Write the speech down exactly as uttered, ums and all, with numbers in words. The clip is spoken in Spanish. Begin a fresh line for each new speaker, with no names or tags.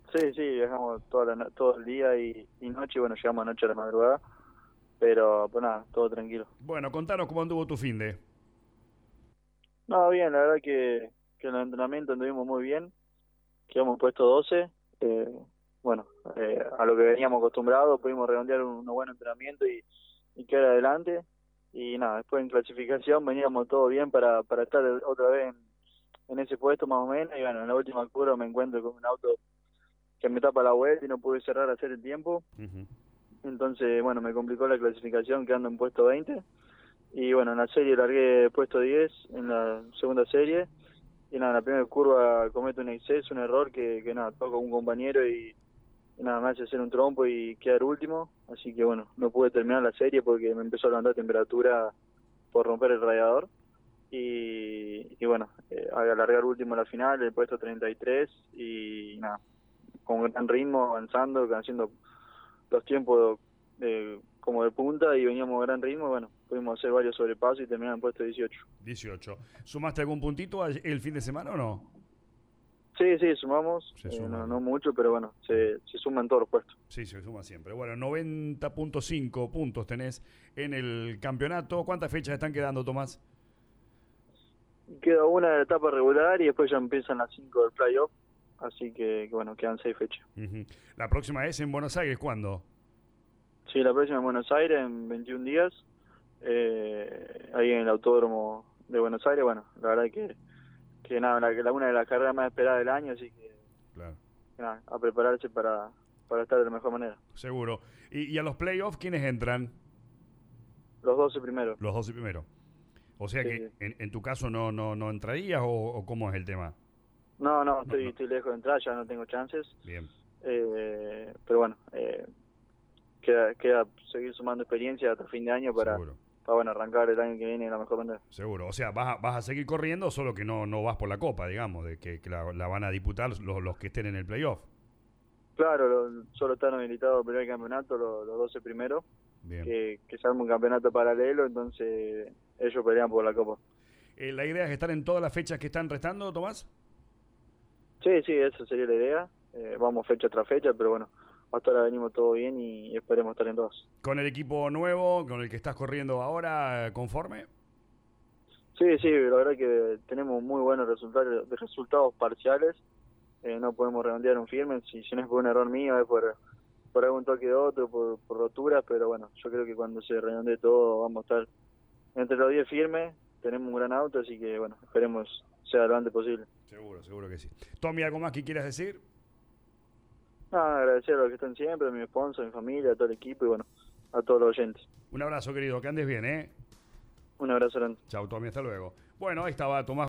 Sí, sí, viajamos toda la, no- todo el día y, y noche, y bueno, llegamos anoche a la madrugada, pero pues nada, todo tranquilo.
Bueno, contanos cómo anduvo tu finde.
No, bien, la verdad que, que en el entrenamiento anduvimos muy bien, quedamos puesto doce, eh, bueno, eh, a lo que veníamos acostumbrados, pudimos redondear un, un buen entrenamiento y, y quedar adelante, y nada, después en clasificación veníamos todo bien para, para estar otra vez en, en ese puesto más o menos, y bueno, en la última curva me encuentro con un auto que me tapa la vuelta y no pude cerrar a hacer el tiempo.
Ujú.
Entonces, bueno, me complicó la clasificación quedando en puesto veinte. Y bueno, en la serie largué puesto diez en la segunda serie. Y nada, en la primera curva cometo un exceso, un error que, que nada, toco a un compañero y, y nada, me hace hacer un trompo y quedar último. Así que bueno, no pude terminar la serie porque me empezó a levantar temperatura por romper el radiador. Y, y bueno, eh, al alargar último la final, el puesto treinta y tres. Y nada, con gran ritmo, avanzando, haciendo los tiempos de, como de punta y veníamos a gran ritmo, bueno, pudimos hacer varios sobrepasos y terminar en puesto dieciocho.
dieciocho. ¿Sumaste algún puntito a- el fin de semana o no?
Sí, sí, sumamos,
Se
eh,
suma
no, no
bien.
mucho, pero bueno,
Bien.
se, se suman todos los puestos.
Sí, se suma siempre. Bueno, noventa punto cinco puntos tenés en el campeonato. ¿Cuántas fechas están quedando, Tomás?
Queda una de la etapa regular y después ya empiezan las cinco del playoff, así que, que bueno, quedan seis fechas.
Ujú. La próxima es en Buenos Aires, ¿cuándo?
Sí, la próxima en Buenos Aires en veintiún días, eh, ahí en el Autódromo de Buenos Aires, bueno, la verdad que, que nada, la, la una de las carreras más esperadas del año, así que
Claro.
nada, a prepararse para, para estar de la mejor manera.
Seguro. ¿Y, y a los playoffs quiénes entran?
Los doce primeros.
Los doce primeros. O sea
Sí,
que
sí.
en, en tu caso no, no, no entrarías o, o cómo es el tema.
No, no,
No,
estoy,
no.
estoy lejos de entrar, ya no tengo chances.
Bien,
Eh, pero bueno, eh, queda, queda seguir sumando experiencia hasta fin de año para,
seguro.
para bueno, arrancar el año que viene de la mejor manera.
Seguro. O sea, vas a, vas a seguir corriendo, solo que no, no vas por la copa, digamos, de que, que la, la van a disputar los, los que estén en el playoff.
Claro, lo- solo están habilitados el primer campeonato, los, los doce primeros,
Bien.
que, que se arma un campeonato paralelo, entonces ellos pelean por la copa.
Eh, ¿La idea es estar en todas las fechas que están restando, Tomás?
Sí, sí, esa sería la idea. Eh, vamos fecha tras fecha, pero bueno, hasta ahora venimos todo bien y, y esperemos estar en todas.
¿Con el equipo nuevo, con el que estás corriendo ahora, conforme?
Sí, sí, la verdad que tenemos muy buenos resultados, resultados parciales. Eh, no podemos redondear un firme, si, si no es por un error mío, es por, por algún toque de otro, por, por roturas, pero bueno, yo creo que cuando se redondee todo vamos a estar entre los diez firmes, tenemos un gran auto, así que bueno, esperemos sea lo antes posible.
Seguro, seguro que sí. Tommy, ¿algo más que quieras decir?
Nada, agradecer a los que están siempre, a mi sponsor, a mi familia, a todo el equipo y bueno, a todos los oyentes.
Un abrazo, querido, que andes bien, ¿eh?
Un abrazo grande.
Chau, Tommy, hasta luego. Bueno, ahí estaba Tomás.